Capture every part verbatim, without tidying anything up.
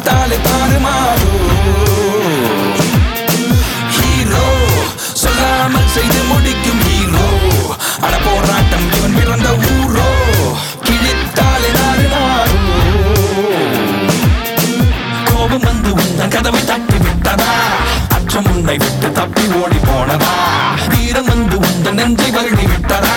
முறைத்தாலே தாறுமாறோ hero சொல்லாமல் செய்து முடிக்கும் ஹீரோ அட போராட்டம் இவன் பிறந்த ஊரோ கிழித்தாலே தாறுமாறோ கோபம் வந்து உந்தன் கதவை தட்டி விட்டதா அச்சம் உன்னை விட்டு தப்பி ஓடி போனதா வீரம் வந்து உந்தன் நெஞ்சை வருடி விட்டதா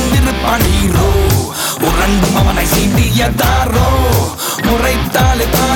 ஹீரோ உறங்கும் அவனை சீண்டிய தாரோ முறைத்தாலே